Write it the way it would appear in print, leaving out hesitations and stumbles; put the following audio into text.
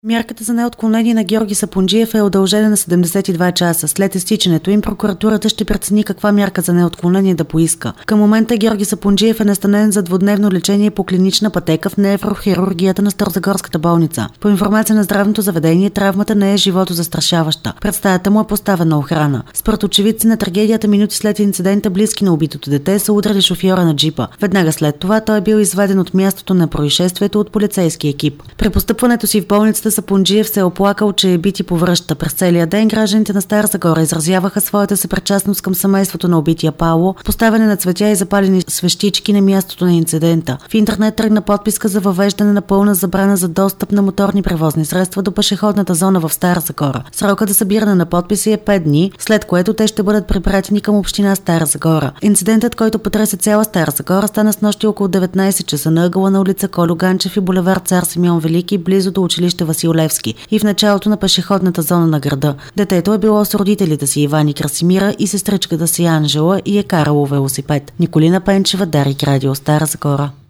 Мярката за неотклонение на Георги Сапунджиев е удължена на 72 часа. След изтичането им, прокуратурата ще прецени каква мярка за неотклонение да поиска. Към момента Георги Сапунджиев е настанен за двудневно лечение по клинична пътека в неврохирургията на Старозагорската болница. По информация на здравното заведение, травмата не е животозастрашаваща. Пред стаята му е поставена охрана. Според очевидци на трагедията, минути след инцидента, близки на убитото дете са удрали шофьора на джипа. Веднага след това той е бил изведен от мястото на происшествието от полицейски екип. При постъпването си в болницата Сапунджиев се е оплакал, че е бит и повръща. През целия ден гражданите на Стара Загора изразяваха своята съпричастност към семейството на убития Пауло, поставяне на цветя и запалени свещички на мястото на инцидента. В интернет тръгна подписка за въвеждане на пълна забрана за достъп на моторни превозни средства до пешеходната зона в Стара Загора. Срокът за събиране на подписи е 5 дни, след което те ще бъдат препратени към община Стара Загора. Инцидентът, който потресе цяла Стара Загора, стана снощи около 19 часа на ъгъла на улица Кольо Ганчев и булевард Цар Симеон Велики, близо до училище Васил Левски и в началото на пешеходната зона на града. Детето е било с родителите си Иван и Красимира и сестричката си Анжела и е карало велосипед. Николина Пенчева, Дарик Радио, Стара Загора.